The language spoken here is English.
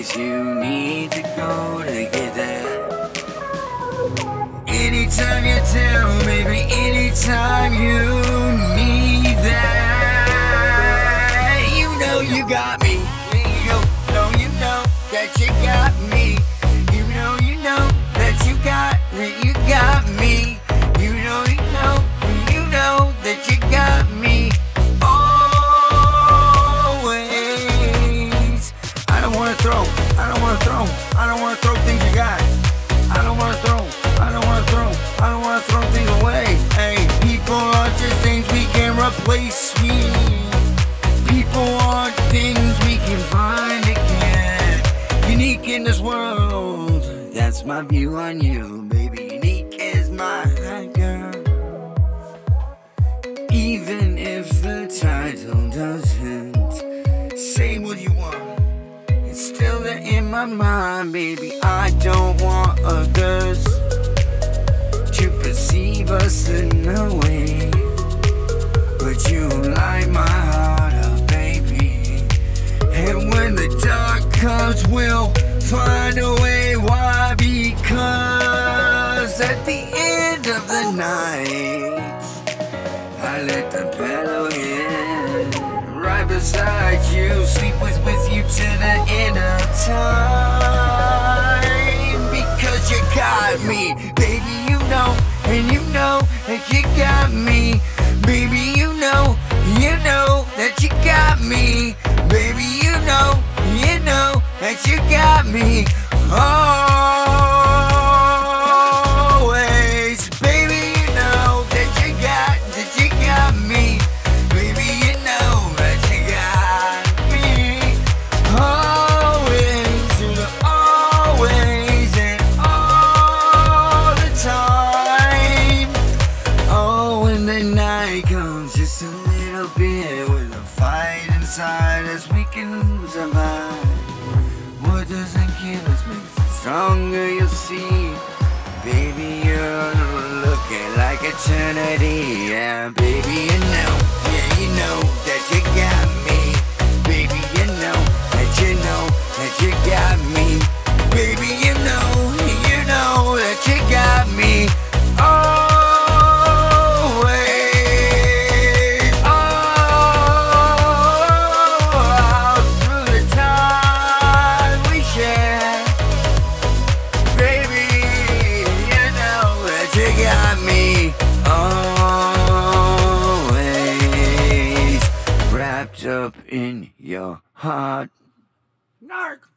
places you need to go to get there. Anytime you're down, baby, anytime you need that, you know you got me. You know that you got me. You know that you got me. You know that you got me. Always. I don't wanna throw things you got. I don't wanna throw things away. Hey, people are just things we can replace. People are things we can find again. Unique in this world, that's my view on you, baby. Unique is my girl. Even if the title doesn't say what you want, it's still there in my mind, baby. I don't want others to perceive us in a way, but you light my heart up, baby. And when the dark comes, we'll find a way. Why? Because at the end of the night, I let the pillow in right beside you, sleep with you to the end of time. Because you got me, baby, you know, and you know that you got me. Baby, you know that you got me. Baby, you know that you got me. Always, baby, you know that you got me. Baby, you know that you got me. Always, always, and all the time. Oh, when the night comes, just a little bit with a fight inside us, we can lose our mind. What doesn't kill us makes us stronger, you'll see. Baby, you're looking like eternity. Yeah, baby, you know that you got me. Baby, you know that you got me. Baby, you know that you got me. Always, all through the time we share. Baby, you know that you got me. Always wrapped up in your heart. Narc.